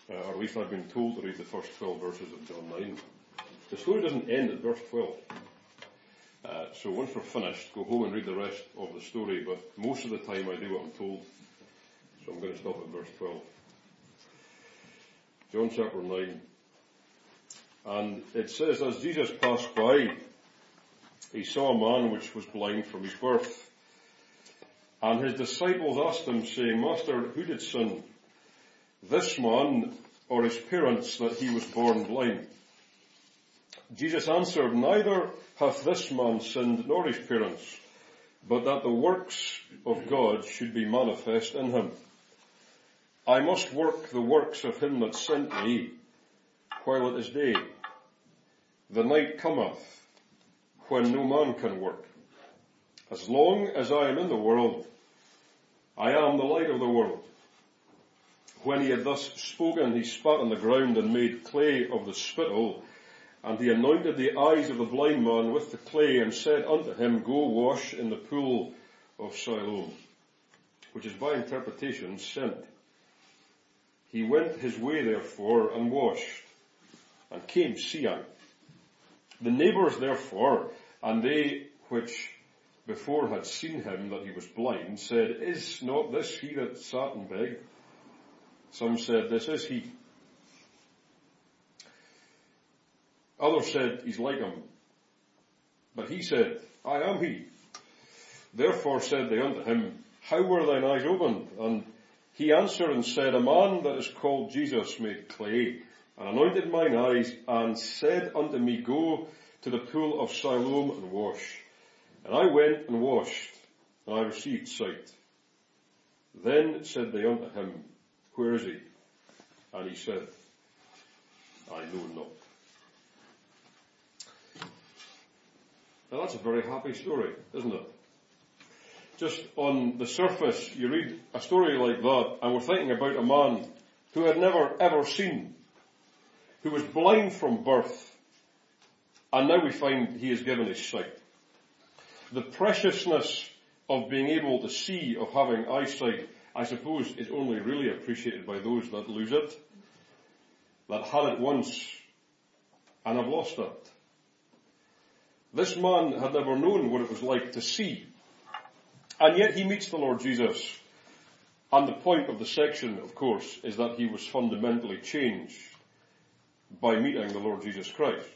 or at least I've been told to read the first 12 verses of John 9. The story doesn't end at verse 12. So once we're finished, go home and read the rest of the story, but most of the time I do what I'm told. So I'm going to stop at verse 12. John chapter 9. And it says, as Jesus passed by, he saw a man which was blind from his birth. And his disciples asked him, saying, Master, who did sin, this man or his parents, that he was born blind? Jesus answered, neither hath this man sinned nor his parents, but that the works of God should be manifest in him. I must work the works of him that sent me while it is day. The night cometh when no man can work. As long as I am in the world, I am the light of the world. When he had thus spoken, he spat on the ground and made clay of the spittle, and he anointed the eyes of the blind man with the clay, and said unto him, go wash in the pool of Siloam, which is by interpretation sent. He went his way therefore and washed, and came seeing. The neighbours therefore, and they which before had seen him that he was blind, said, is not this he that sat and begged? Some said, this is he. Others said, he's like him. But he said, I am he. Therefore said they unto him, how were thine eyes opened? And he answered and said, a man that is called Jesus made clay, and anointed mine eyes, and said unto me, go to the pool of Siloam and wash. And I went and washed, and I received sight. Then said they unto him, where is he? And he said, I know not. Now that's a very happy story, isn't it? Just on the surface, you read a story like that, and we're thinking about a man who had never ever seen, who was blind from birth, and now we find he is given his sight. The preciousness of being able to see, of having eyesight, I suppose is only really appreciated by those that lose it, that had it once and have lost it. This man had never known what it was like to see, and yet he meets the Lord Jesus. And the point of the section, of course, is that he was fundamentally changed by meeting the Lord Jesus Christ.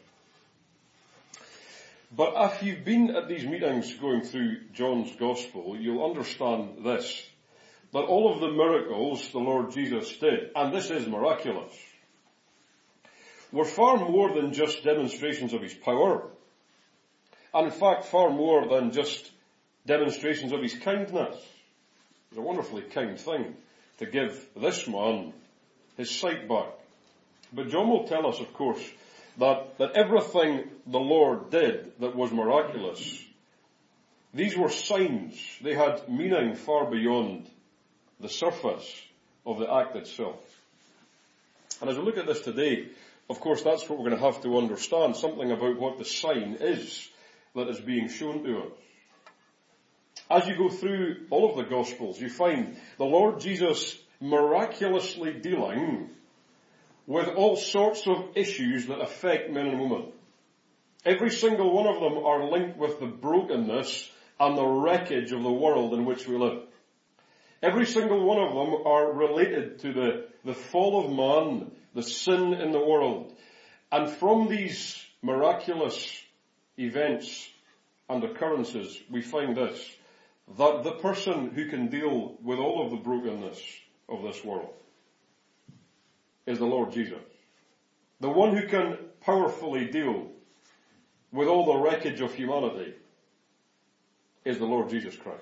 But if you've been at these meetings going through John's Gospel, you'll understand this, that all of the miracles the Lord Jesus did, and this is miraculous, were far more than just demonstrations of his power, and in fact far more than just demonstrations of his kindness. It's a wonderfully kind thing to give this man his sight back. But John will tell us, of course, that everything the Lord did that was miraculous, these were signs. They had meaning far beyond the surface of the act itself. And as we look at this today, of course, that's what we're going to have to understand, something about what the sign is that is being shown to us. As you go through all of the Gospels, you find the Lord Jesus miraculously dealing with all sorts of issues that affect men and women. Every single one of them are linked with the brokenness and the wreckage of the world in which we live. Every single one of them are related to the fall of man, the sin in the world. And from these miraculous events and occurrences, we find this, that the person who can deal with all of the brokenness of this world is the Lord Jesus. The one who can powerfully deal with all the wreckage of humanity is the Lord Jesus Christ.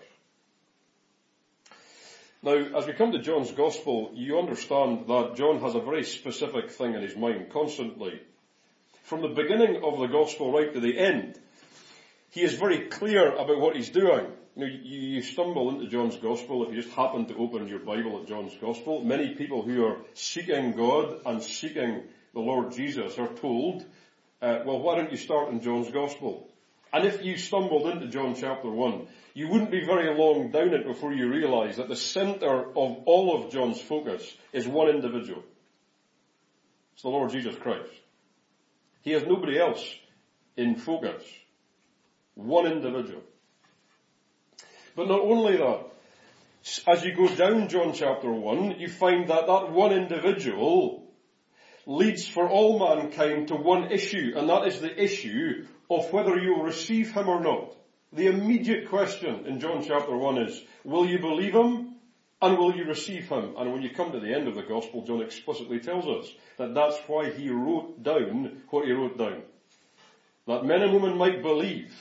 Now, as we come to John's Gospel, you understand that John has a very specific thing in his mind constantly. From the beginning of the Gospel right to the end, he is very clear about what he's doing. You stumble into John's Gospel if you just happen to open your Bible at John's Gospel. Many people who are seeking God and seeking the Lord Jesus are told, well, why don't you start in John's Gospel? And if you stumbled into John chapter 1, you wouldn't be very long down it before you realise that the centre of all of John's focus is one individual. It's the Lord Jesus Christ. He has nobody else in focus. One individual. But not only that, as you go down John chapter 1, you find that that one individual leads for all mankind to one issue, and that is the issue of whether you will receive him or not. The immediate question in John chapter 1 is, will you believe him and will you receive him? And when you come to the end of the gospel, John explicitly tells us that that's why he wrote down what he wrote down. That men and women might believe,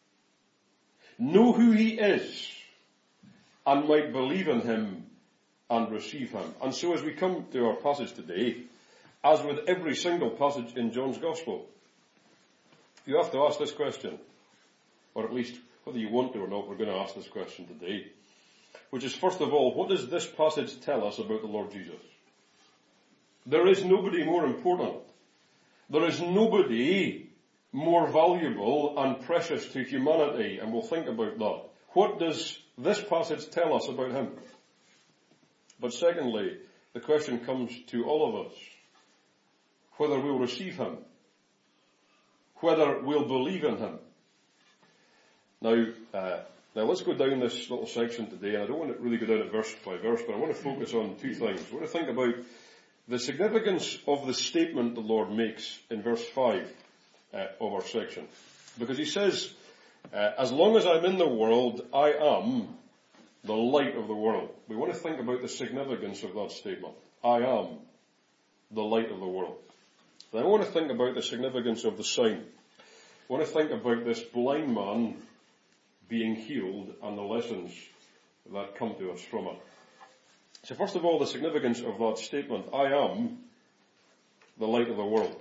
know who he is, and might believe in him and receive him. And so as we come to our passage today, as with every single passage in John's Gospel, you have to ask this question, or at least whether you want to or not, we're going to ask this question today, which is, first of all, what does this passage tell us about the Lord Jesus? There is nobody more important. There is nobody more valuable and precious to humanity, and we'll think about that. What does this passage tell us about him? But secondly, the question comes to all of us, whether we'll receive him, whether we'll believe in him. Now let's go down this little section today, and I don't want to really go down it verse by verse, but I want to focus on two things. I want to think about the significance of the statement the Lord makes in verse 5 of our section. Because he says, as long as I'm in the world, I am the light of the world. We want to think about the significance of that statement. I am the light of the world. Then I want to think about the significance of the sign. I want to think about this blind man being healed and the lessons that come to us from it. So first of all, the significance of that statement, I am the light of the world.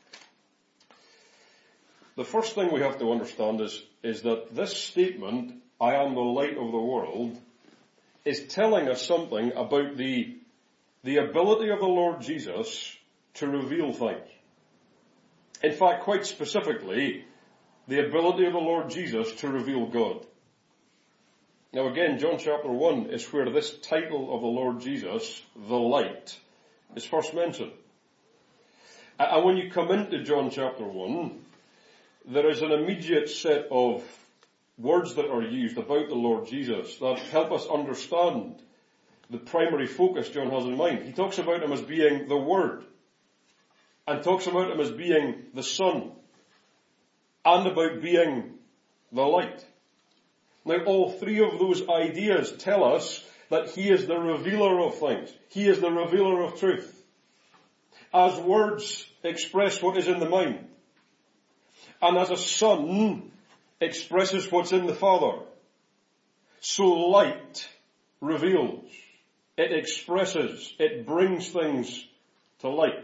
The first thing we have to understand is that this statement, I am the light of the world, is telling us something about the ability of the Lord Jesus to reveal things. In fact, quite specifically, the ability of the Lord Jesus to reveal God. Now again, John chapter 1 is where this title of the Lord Jesus, the light, is first mentioned. And when you come into John chapter 1, there is an immediate set of words that are used about the Lord Jesus that help us understand the primary focus John has in mind. He talks about him as being the Word, and talks about him as being the Son, and about being the light. Now all three of those ideas tell us that he is the revealer of things. He is the revealer of truth. As words express what is in the mind, and as a son expresses what's in the Father, so light reveals. It expresses, it brings things to light.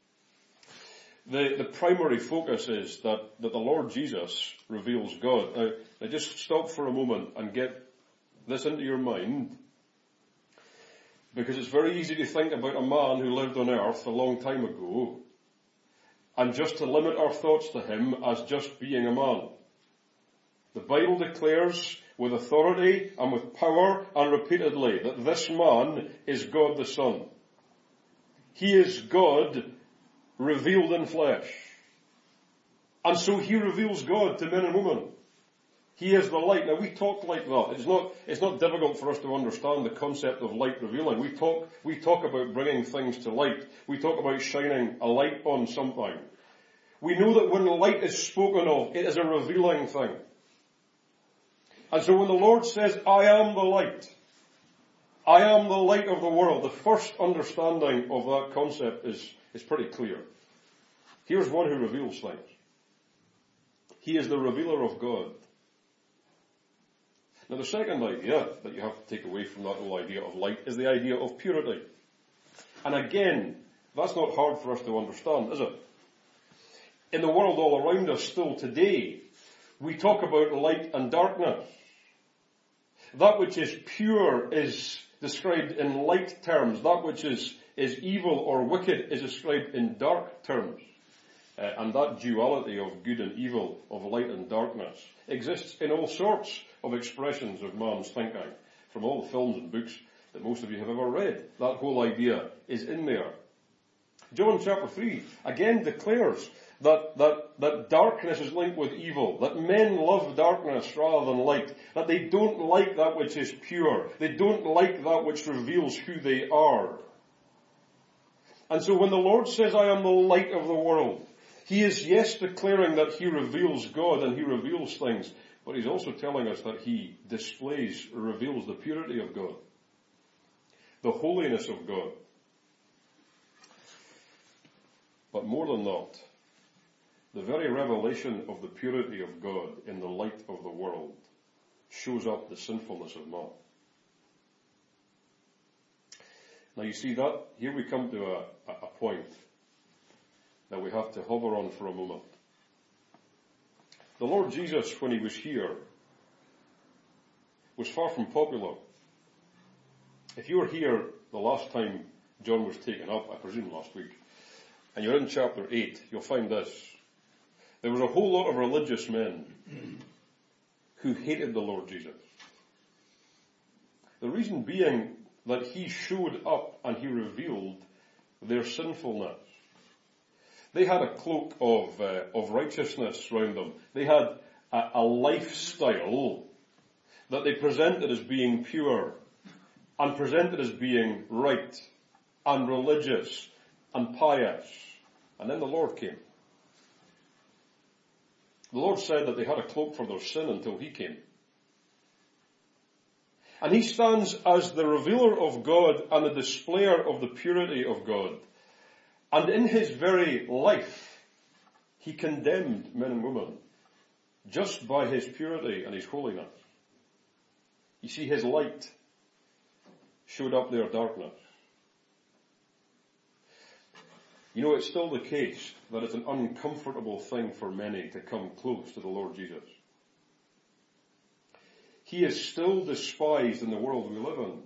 The primary focus is that the Lord Jesus reveals God. Now just stop for a moment and get this into your mind, because it's very easy to think about a man who lived on earth a long time ago and just to limit our thoughts to him as just being a man. The Bible declares with authority and with power and repeatedly that this man is God the Son. He is God revealed in flesh. And so he reveals God to men and women. He is the light. Now we talk like that. It's not difficult for us to understand the concept of light revealing. We talk about bringing things to light. We talk about shining a light on something. We know that when light is spoken of, it is a revealing thing. And so when the Lord says, I am the light of the world, the first understanding of that concept is pretty clear. Here's one who reveals things. He is the revealer of God. Now the second idea that you have to take away from that whole idea of light is the idea of purity. And again, that's not hard for us to understand, is it? In the world all around us still today, we talk about light and darkness. That which is pure is described in light terms. That which is evil or wicked is described in dark terms. And that duality of good and evil, of light and darkness, exists in all sorts of expressions of man's thinking. From all the films and books that most of you have ever read, that whole idea is in there. John chapter 3 again declares that darkness is linked with evil, that men love darkness rather than light, that they don't like that which is pure, they don't like that which reveals who they are. And so when the Lord says, I am the light of the world, he is, yes, declaring that he reveals God and he reveals things, but he's also telling us that he displays, reveals the purity of God, the holiness of God. But more than that, the very revelation of the purity of God in the light of the world shows up the sinfulness of man. Now you see that, here we come to a point that we have to hover on for a moment. The Lord Jesus, when he was here, was far from popular. If you were here the last time John was taken up, I presume last week, and you're in chapter 8, you'll find this. There was a whole lot of religious men who hated the Lord Jesus. The reason being that he showed up and he revealed their sinfulness. They had a cloak of righteousness round them. They had a lifestyle that they presented as being pure and presented as being right and religious and pious. And then the Lord came. The Lord said that they had a cloak for their sin until he came. And he stands as the revealer of God and the displayer of the purity of God. And in his very life, he condemned men and women just by his purity and his holiness. You see, his light showed up their darkness. You know, it's still the case that it's an uncomfortable thing for many to come close to the Lord Jesus. He is still despised in the world we live in.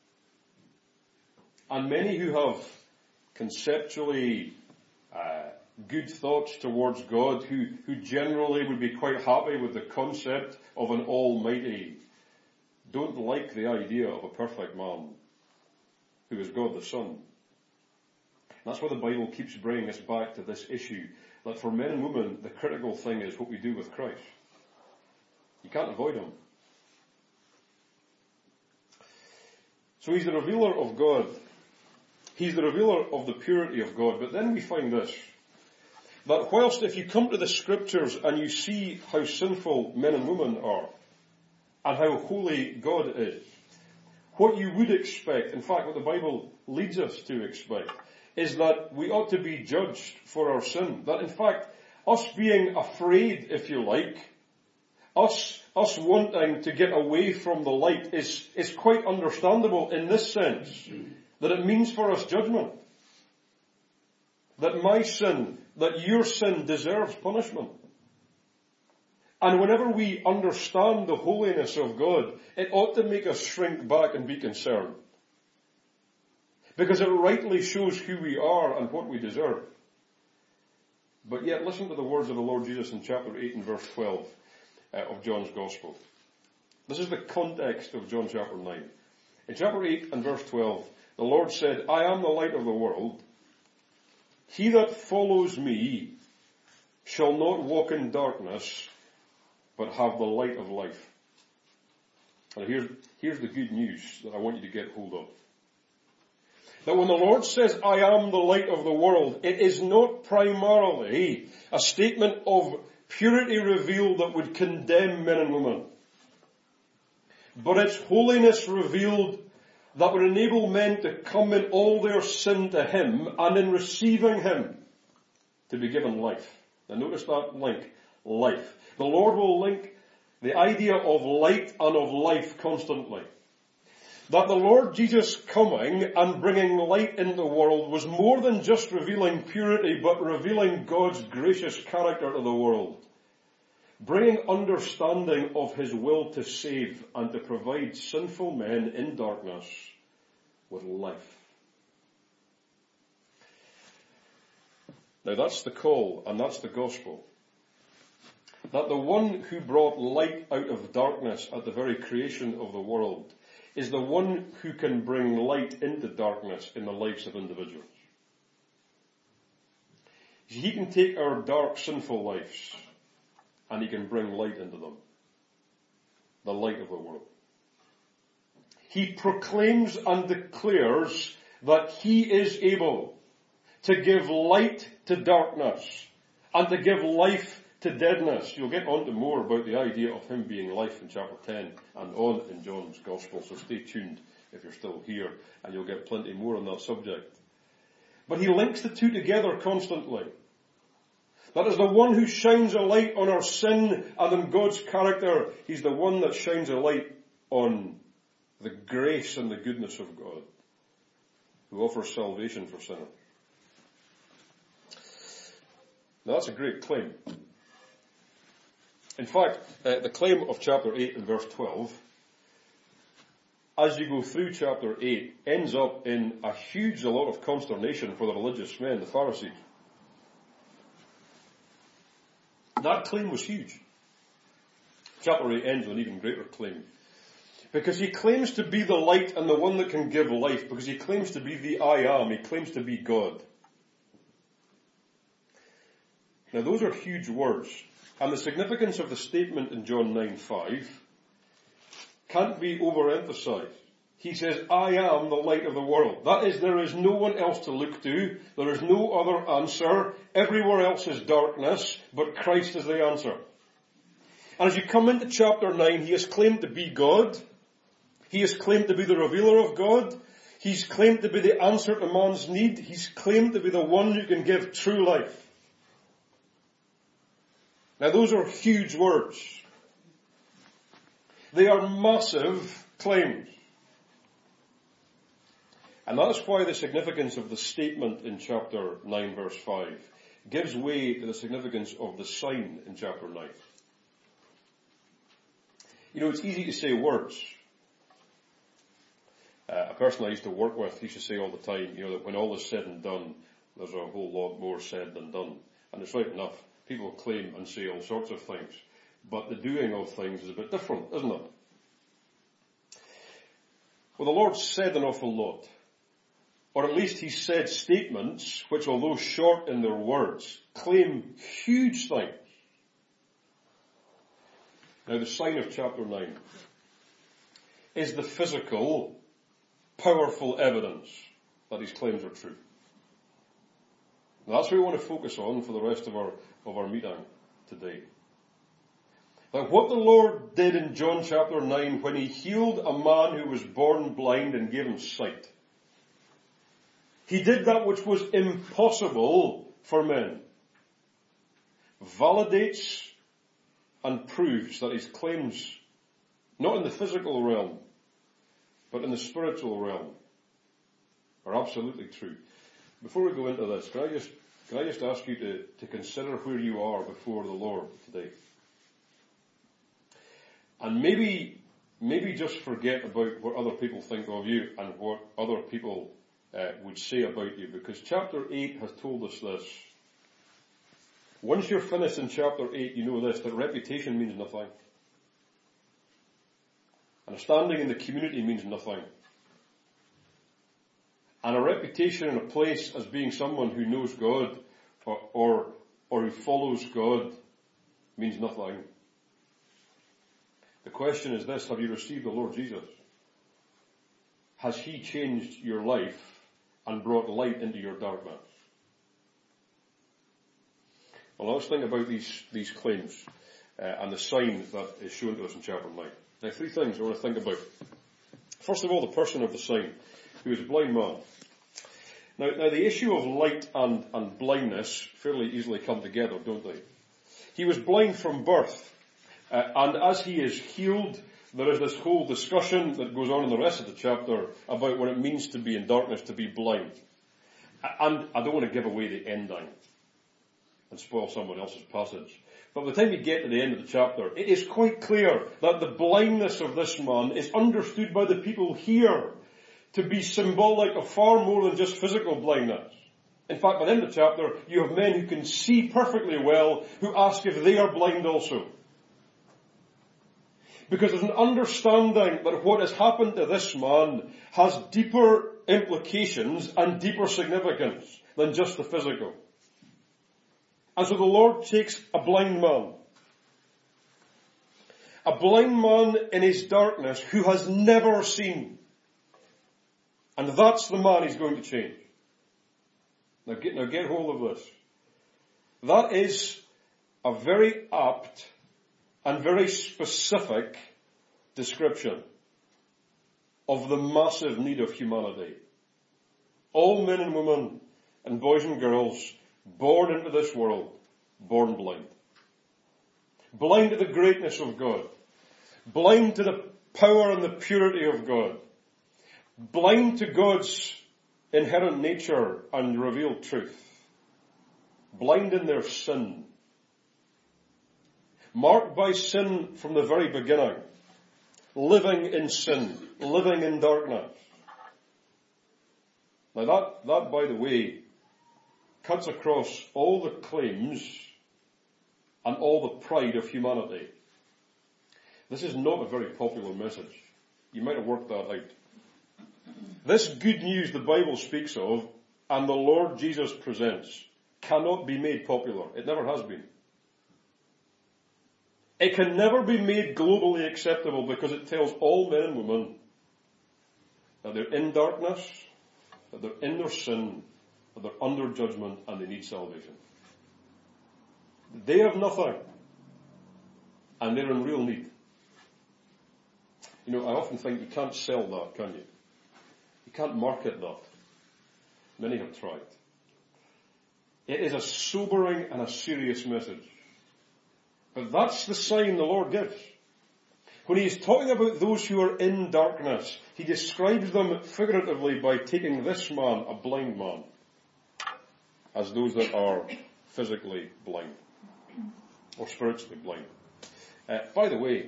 And many who have conceptually good thoughts towards God, who generally would be quite happy with the concept of an almighty, don't like the idea of a perfect man who is God the Son. That's why the Bible keeps bringing us back to this issue, that for men and women, the critical thing is what we do with Christ. You can't avoid him. So he's the revealer of God. He's the revealer of the purity of God. But then we find this, that whilst if you come to the scriptures and you see how sinful men and women are, and how holy God is, what you would expect, in fact what the Bible leads us to expect, is that we ought to be judged for our sin. That in fact, us being afraid, if you like, us wanting to get away from the light is quite understandable in this sense, that it means for us judgment. That my sin, that your sin deserves punishment. And whenever we understand the holiness of God, it ought to make us shrink back and be concerned. Because it rightly shows who we are and what we deserve. But yet listen to the words of the Lord Jesus in chapter 8 and verse 12 of John's Gospel. This is the context of John chapter 9. In chapter 8 and verse 12, the Lord said, I am the light of the world. He that follows me shall not walk in darkness, but have the light of life. And here's the good news that I want you to get hold of. That when the Lord says, I am the light of the world, it is not primarily a statement of purity revealed that would condemn men and women. But it's holiness revealed that would enable men to come in all their sin to him, and in receiving him, to be given life. Now notice that link, life. The Lord will link the idea of light and of life constantly. That the Lord Jesus coming and bringing light into the world was more than just revealing purity, but revealing God's gracious character to the world. Bringing understanding of his will to save and to provide sinful men in darkness with life. Now that's the call and that's the gospel. That the one who brought light out of darkness at the very creation of the world is the one who can bring light into darkness in the lives of individuals. He can take our dark, sinful lives and he can bring light into them. The light of the world. He proclaims and declares that he is able to give light to darkness and to give life to deadness. You'll get on to more about the idea of him being life in chapter 10 and on in John's Gospel, so stay tuned if you're still here, and you'll get plenty more on that subject. But he links the two together constantly. That is the one who shines a light on our sin and on God's character. He's the one that shines a light on the grace and the goodness of God, who offers salvation for sinners. Now that's a great claim. In fact, the claim of chapter 8 and verse 12, as you go through chapter 8, ends up in a huge lot of consternation for the religious men, the Pharisees. That claim was huge. Chapter 8 ends with an even greater claim. Because he claims to be the light and the one that can give life. Because he claims to be the I am. He claims to be God. Now those are huge words. And the significance of the statement in John 9:5 can't be overemphasized. He says, I am the light of the world. That is, there is no one else to look to. There is no other answer. Everywhere else is darkness, but Christ is the answer. And as you come into chapter 9, he has claimed to be God. He has claimed to be the revealer of God. He's claimed to be the answer to man's need. He's claimed to be the one who can give true life. Now those are huge words. They are massive claims. And that's why the significance of the statement in chapter 9 verse 5 gives way to the significance of the sign in chapter 9. You know, it's easy to say words. A person I used to work with used to say all the time, you know, that when all is said and done, there's a whole lot more said than done. And it's right enough. People claim and say all sorts of things. But the doing of things is a bit different, isn't it? Well, the Lord said an awful lot. Or at least he said statements which, although short in their words, claim huge things. Now the sign of chapter 9 is the physical, powerful evidence that his claims are true. Now that's what we want to focus on for the rest of our meeting today. Now what the Lord did in John chapter 9 when he healed a man who was born blind and gave him sight. He did that which was impossible for men. Validates and proves that his claims, not in the physical realm, but in the spiritual realm, are absolutely true. Before we go into this, can I just ask you to consider where you are before the Lord today? And maybe just forget about what other people think of you and what other people would say about you, because chapter 8 has told us this. Once you're finished in chapter 8, you know this, that reputation means nothing. And a standing in the community means nothing. And a reputation in a place as being someone who knows God or who follows God means nothing. The question is this: have you received the Lord Jesus? Has he changed your life and brought light into your darkness? Well, let's think about these claims and the sign that is shown to us in chapter 9. Now, three things I want to think about. First of all, the person of the sign, who is a blind man. Now the issue of light and blindness fairly easily come together, don't they? He was blind from birth, and as he is healed, there is this whole discussion that goes on in the rest of the chapter about what it means to be in darkness, to be blind. And I don't want to give away the ending and spoil someone else's passage. But by the time you get to the end of the chapter, it is quite clear that the blindness of this man is understood by the people here to be symbolic of far more than just physical blindness. In fact, by the end of the chapter, you have men who can see perfectly well who ask if they are blind also. Because there's an understanding that what has happened to this man has deeper implications and deeper significance than just the physical. And so the Lord takes a blind man in his darkness who has never seen. And that's the man he's going to change. Now get hold of this. That is a very apt and very specific description of the massive need of humanity. All men and women and boys and girls born into this world, born blind. Blind to the greatness of God. Blind to the power and the purity of God. Blind to God's inherent nature and revealed truth. Blind in their sin. Marked by sin from the very beginning. Living in sin. Living in darkness. Now that, by the way, cuts across all the claims and all the pride of humanity. This is not a very popular message. You might have worked that out. This good news the Bible speaks of and the Lord Jesus presents cannot be made popular. It never has been. It can never be made globally acceptable because it tells all men and women that they're in darkness, that they're in their sin, that they're under judgment and they need salvation. They have nothing and they're in real need. You know, I often think you can't sell that, can you? You can't market that. Many have tried. It is a sobering and a serious message. But that's the sign the Lord gives. When he is talking about those who are in darkness, he describes them figuratively by taking this man, a blind man, as those that are physically blind or spiritually blind. By the way,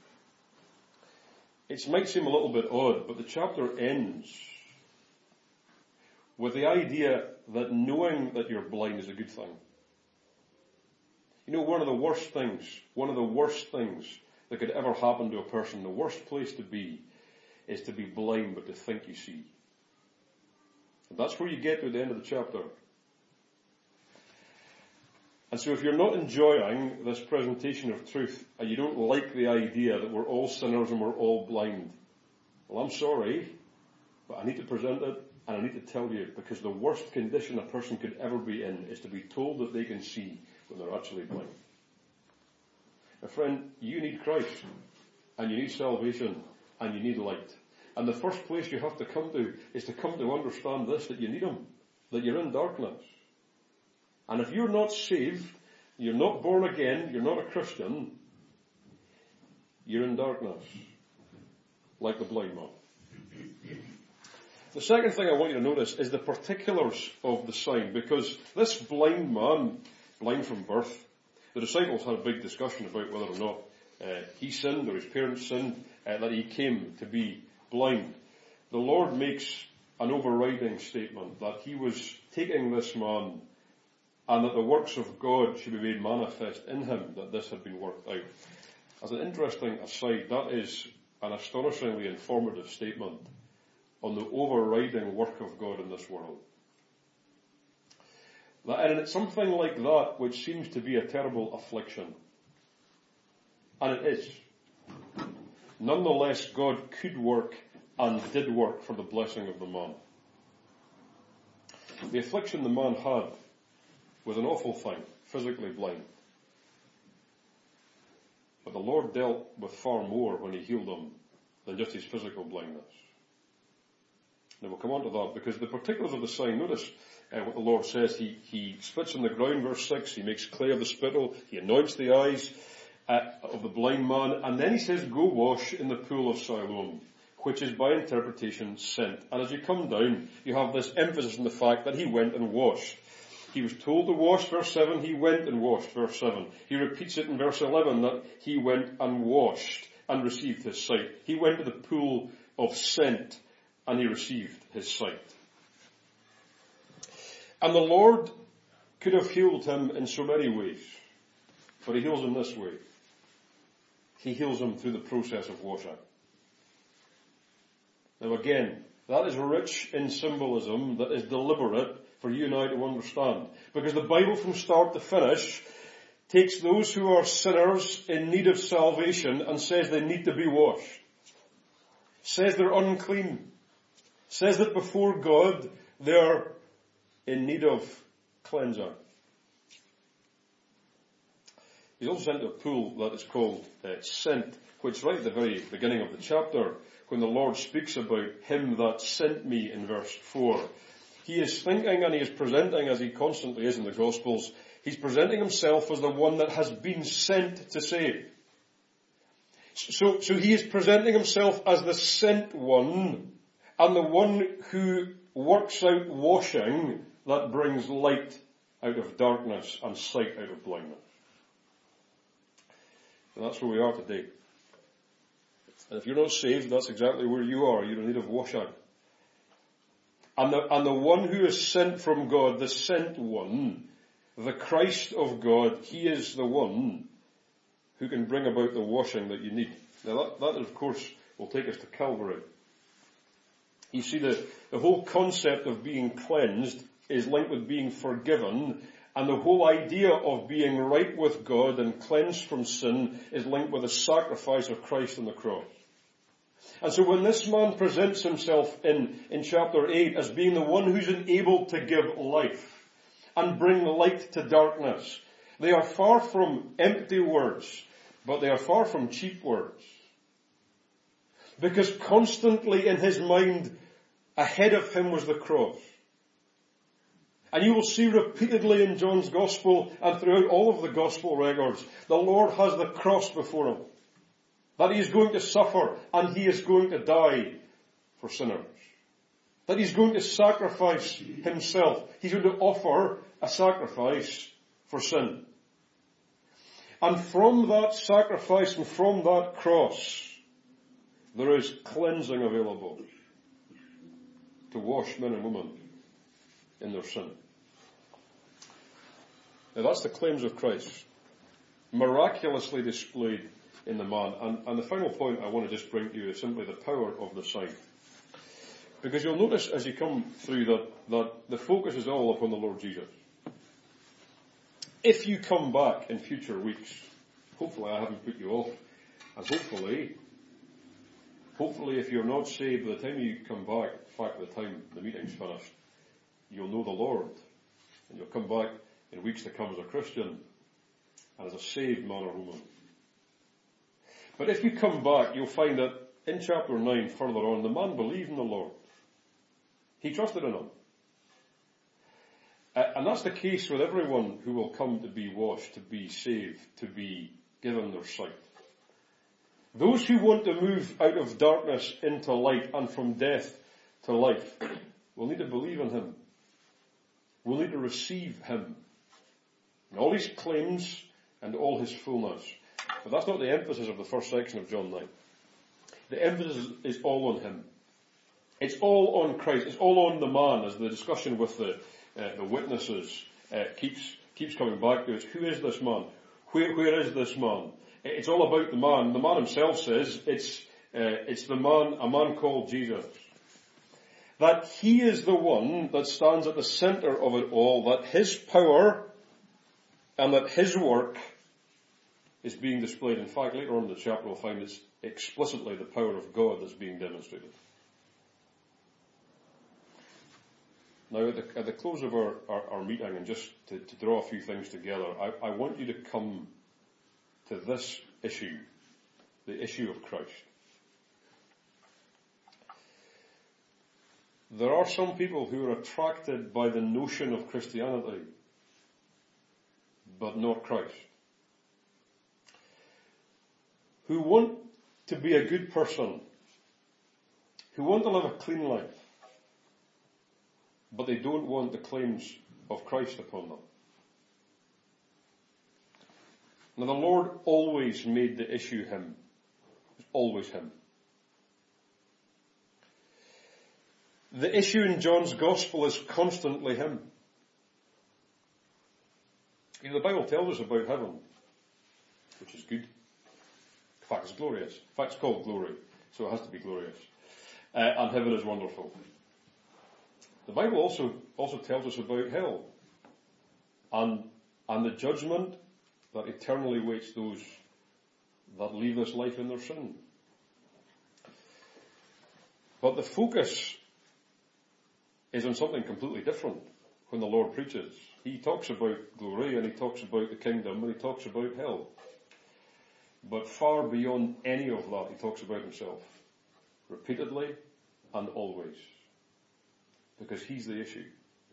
it might seem a little bit odd, but the chapter ends with the idea that knowing that you're blind is a good thing. You know, one of the worst things that could ever happen to a person, the worst place to be, is to be blind but to think you see. And that's where you get to the end of the chapter. And so if you're not enjoying this presentation of truth, and you don't like the idea that we're all sinners and we're all blind, well, I'm sorry, but I need to present it and I need to tell you, because the worst condition a person could ever be in is to be told that they can see when they're actually blind. Now friend, you need Christ, and you need salvation, and you need light. And the first place you have to come to is to come to understand this, that you need Him, that you're in darkness. And if you're not saved, you're not born again, you're not a Christian, you're in darkness, like the blind man. The second thing I want you to notice is the particulars of the sign, because this blind man, blind from birth, the disciples had a big discussion about whether or not he sinned or his parents sinned, that he came to be blind. The Lord makes an overriding statement that he was taking this man and that the works of God should be made manifest in him, that this had been worked out. As an interesting aside, that is an astonishingly informative statement on the overriding work of God in this world. And it's something like that which seems to be a terrible affliction. And it is. Nonetheless, God could work and did work for the blessing of the man. The affliction the man had was an awful thing, physically blind. But the Lord dealt with far more when he healed him than just his physical blindness. Now we'll come on to that, because the particulars of the sign, notice what the Lord says. He spits on the ground, verse 6, he makes clay of the spittle, he anoints the eyes of the blind man, and then he says, go wash in the pool of Siloam, which is by interpretation sent. And as you come down, you have this emphasis on the fact that he went and washed. He was told to wash, verse 7, he went and washed, verse 7. He repeats it in verse 11 that he went and washed and received his sight. He went to the pool of scent and he received his sight. And the Lord could have healed him in so many ways, but he heals him this way. He heals him through the process of washing. Now again, that is rich in symbolism, that is deliberate, for you and I to understand. Because the Bible from start to finish takes those who are sinners in need of salvation and says they need to be washed. Says they're unclean. Says that before God they're in need of cleansing. He's also sent to a pool that is called sent, which right at the very beginning of the chapter, when the Lord speaks about him that sent me in verse 4, he is thinking and he is presenting, as he constantly is in the Gospels, he's presenting himself as the one that has been sent to save. So he is presenting himself as the sent one and the one who works out washing that brings light out of darkness and sight out of blindness. And that's where we are today. And if you're not saved, that's exactly where you are. You're in need of washing. And the one who is sent from God, the sent one, the Christ of God, he is the one who can bring about the washing that you need. Now that of course will take us to Calvary. You see, the whole concept of being cleansed is linked with being forgiven, and the whole idea of being right with God and cleansed from sin is linked with the sacrifice of Christ on the cross. And so when this man presents himself in chapter 8 as being the one who's enabled to give life and bring light to darkness, they are far from empty words, but they are far from cheap words. Because constantly in his mind, ahead of him was the cross. And you will see repeatedly in John's Gospel and throughout all of the Gospel records, the Lord has the cross before him. That he is going to suffer and he is going to die for sinners. That he's going to sacrifice himself. He's going to offer a sacrifice for sin. And from that sacrifice and from that cross, there is cleansing available to wash men and women in their sin. Now that's the claims of Christ, miraculously displayed in the man. And the final point I want to just bring to you is simply the power of the sign. Because you'll notice as you come through that the focus is all upon the Lord Jesus. If you come back in future weeks, hopefully I haven't put you off, and hopefully if you're not saved, by the time you come back, in fact by the time the meeting's finished, you'll know the Lord. And you'll come back in weeks to come as a Christian and as a saved man or woman. But if you come back, you'll find that in chapter 9 further on, the man believed in the Lord. He trusted in him. And that's the case with everyone who will come to be washed, to be saved, to be given their sight. Those who want to move out of darkness into light and from death to life will need to believe in him. Will need to receive him. And all his claims and all his fullness. But that's not the emphasis of the first section of John 9. The emphasis is all on him. It's all on Christ. It's all on the man, as the discussion with the witnesses keeps coming back to us. Who is this man? Where is this man? It's all about the man. The man himself says it's a man called Jesus. That he is the one that stands at the center of it all, that his power and that his work is being displayed. In fact, later on in the chapter we'll find it's explicitly the power of God that's being demonstrated. Now at the close of our meeting, and just to draw a few things together, I want you to come to this issue, the issue of Christ. There are some people who are attracted by the notion of Christianity, but not Christ. Who want to be a good person, who want to live a clean life, but they don't want the claims of Christ upon them. Now the Lord always made the issue him. It's always him. The issue in John's Gospel is constantly him. You know, the Bible tells us about heaven, which is good. In fact, it's glorious. In fact, it's called glory, so it has to be glorious. And heaven is wonderful. The Bible also tells us about hell and the judgment that eternally waits those that leave this life in their sin. But the focus is on something completely different when the Lord preaches. He talks about glory and he talks about the kingdom and he talks about hell. But far beyond any of that, he talks about himself. Repeatedly and always. Because he's the issue.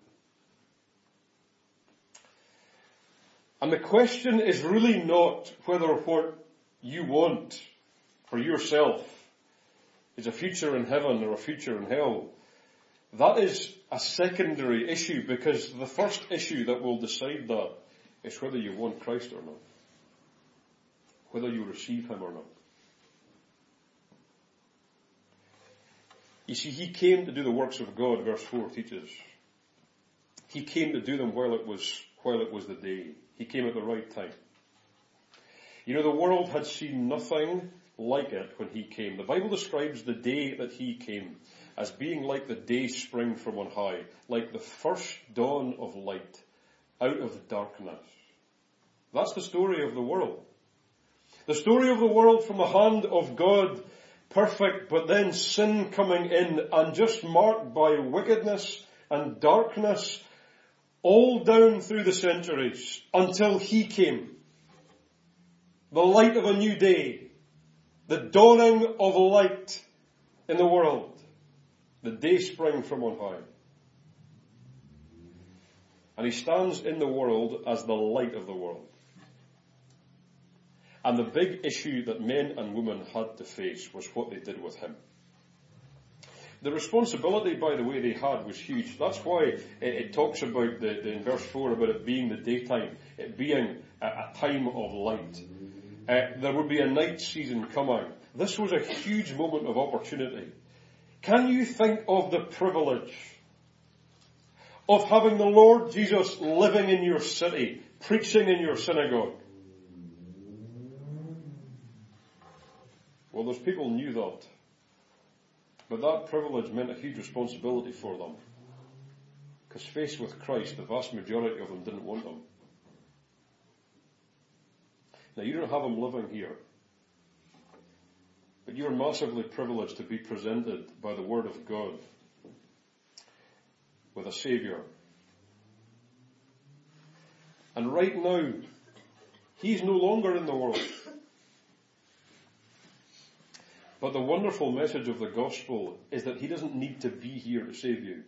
And the question is really not whether what you want for yourself is a future in heaven or a future in hell. That is a secondary issue, because the first issue that will decide that is whether you want Christ or not. Whether you receive him or not. You see, he came to do the works of God, verse 4 teaches. He came to do them while it was the day. He came at the right time. You know, the world had seen nothing like it when he came. The Bible describes the day that he came as being like the day spring from on high, like the first dawn of light out of darkness. That's the story of the world. The story of the world from the hand of God, perfect, but then sin coming in and just marked by wickedness and darkness all down through the centuries until he came. The light of a new day. The dawning of light in the world. The day spring from on high. And he stands in the world as the light of the world. And the big issue that men and women had to face was what they did with him. The responsibility, by the way, they had was huge. That's why it talks about in verse 4 about it being the daytime, it being a time of light. There would be a night season coming. This was a huge moment of opportunity. Can you think of the privilege of having the Lord Jesus living in your city, preaching in your synagogue? Well, those people knew that. But that privilege meant a huge responsibility for them. Because faced with Christ, the vast majority of them didn't want him. Now, you don't have him living here. But you're massively privileged to be presented by the Word of God with a Saviour. And right now, he's no longer in the world. But the wonderful message of the gospel is that he doesn't need to be here to save you.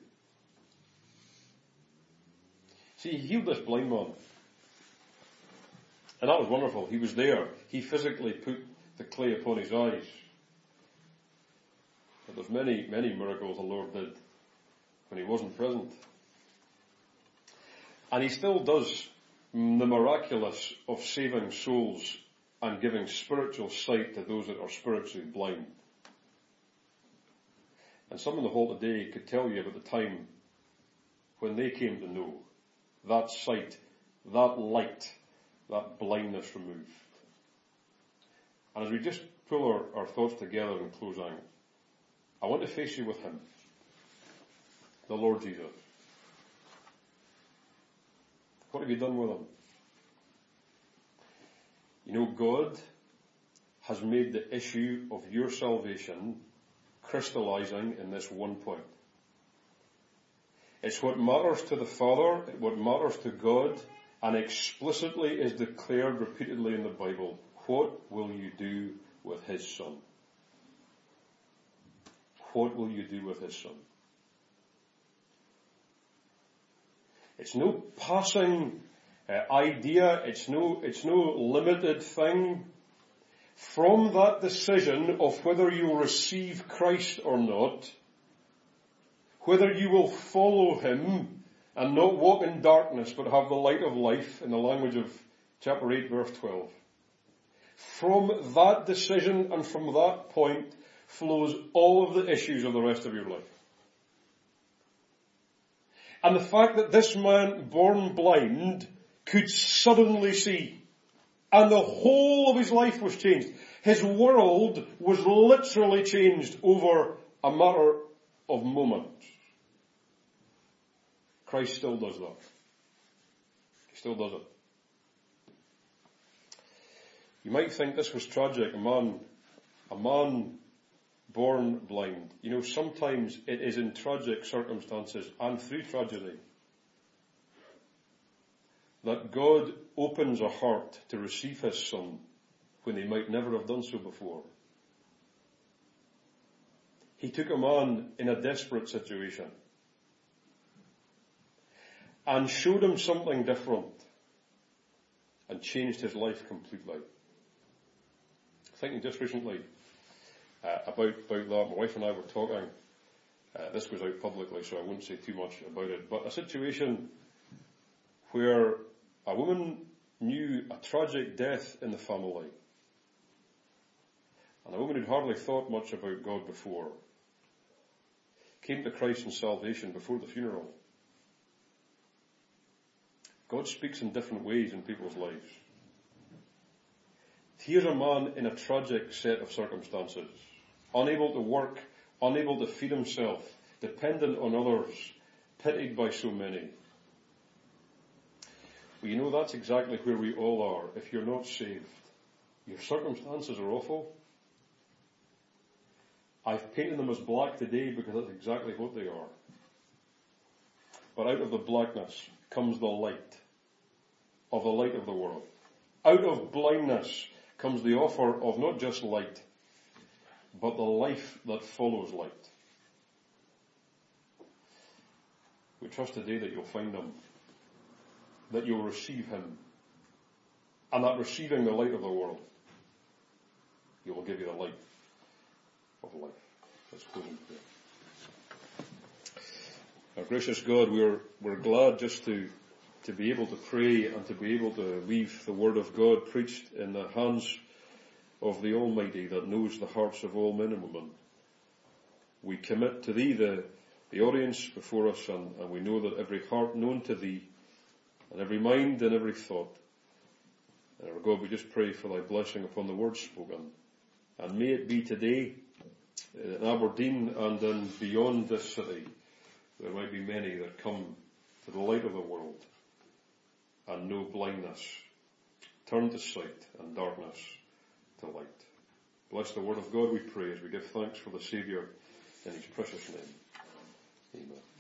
See, he healed this blind man. And that was wonderful. He was there. He physically put the clay upon his eyes. But there's many, many miracles the Lord did when he wasn't present. And he still does the miraculous of saving souls and giving spiritual sight to those that are spiritually blind. And some in the hall today could tell you about the time when they came to know that sight, that light, that blindness removed. And as we just pull our thoughts together in closing, I want to face you with him, the Lord Jesus. What have you done with him? You know, God has made the issue of your salvation crystallizing in this one point. It's what matters to the Father, what matters to God, and explicitly is declared repeatedly in the Bible. What will you do with his Son? What will you do with his Son? It's no passing idea, it's no limited thing. From that decision of whether you will receive Christ or not, whether you will follow him and not walk in darkness but have the light of life, in the language of chapter 8 verse 12. From that decision and from that point flows all of the issues of the rest of your life. And the fact that this man, born blind, could suddenly see, and the whole of his life was changed. His world was literally changed over a matter of moments. Christ still does that. He still does it. You might think this was tragic, a man born blind. You know, sometimes it is in tragic circumstances and through tragedy that God opens a heart to receive his Son when he might never have done so before. He took a man in a desperate situation and showed him something different and changed his life completely. Thinking just recently about that, my wife and I were talking, this goes out publicly so I won't say too much about it, but a situation where a woman knew a tragic death in the family, and a woman who'd hardly thought much about God before came to Christ and salvation before the funeral. God speaks in different ways in people's lives. Here's a man in a tragic set of circumstances, unable to work, unable to feed himself, dependent on others, pitied by so many. Well, you know, that's exactly where we all are if you're not saved. Your circumstances are awful. I've painted them as black today because that's exactly what they are. But out of the blackness comes the light of the light of the world. Out of blindness comes the offer of not just light, but the life that follows light. We trust today that you'll find him, that you'll receive him, and that receiving the light of the world, he will give you the light of life. Let's close in prayer. Our gracious God, we're glad just to be able to pray and to be able to leave the word of God preached in the hands of the Almighty that knows the hearts of all men and women. We commit to thee the audience before us, and we know that every heart known to thee, and every mind and every thought. And our God, we just pray for thy blessing upon the words spoken. And may it be today in Aberdeen and then beyond this city, there might be many that come to the light of the world and know blindness, turn to sight, and darkness to light. Bless the word of God, we pray, as we give thanks for the Saviour in his precious name. Amen.